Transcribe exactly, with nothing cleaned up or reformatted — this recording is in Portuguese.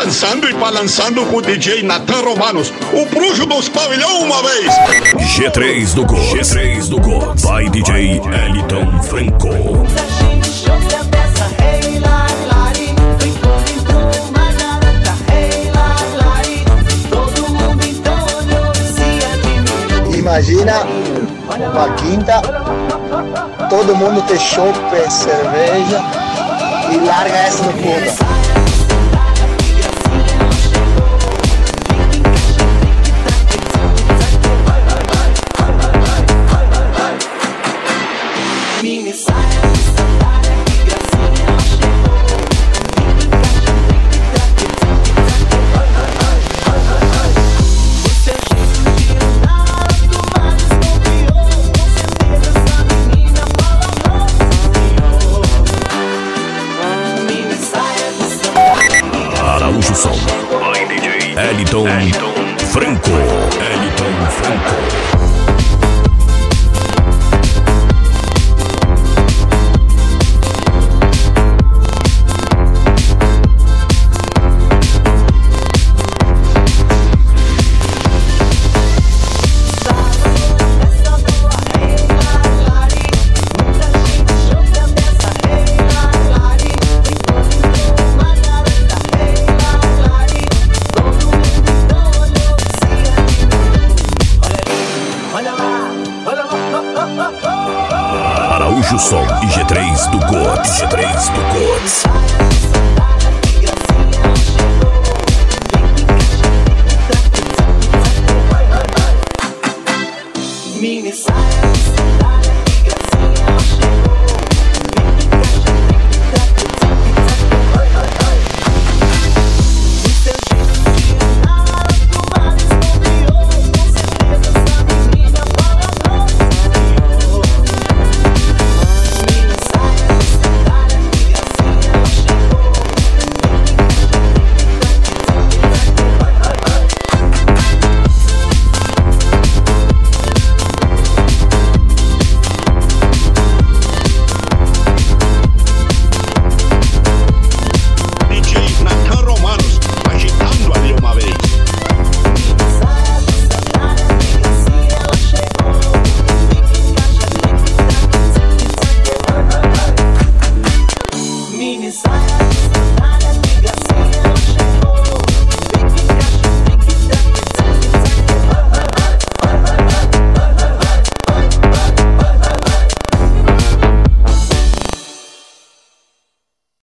dançando e balançando com o D J Natan Romanos, o bruxo dos pavilhão uma vez. G três do God, G três do God, by D J Eliton Franco. Imagina uma quinta, todo mundo tem chopp, cerveja e larga essa no fundo. Araújo Som, by D J Eliton Franco. Eliton Franco. Araújo Som e G três do God, G três do God. Mini saia.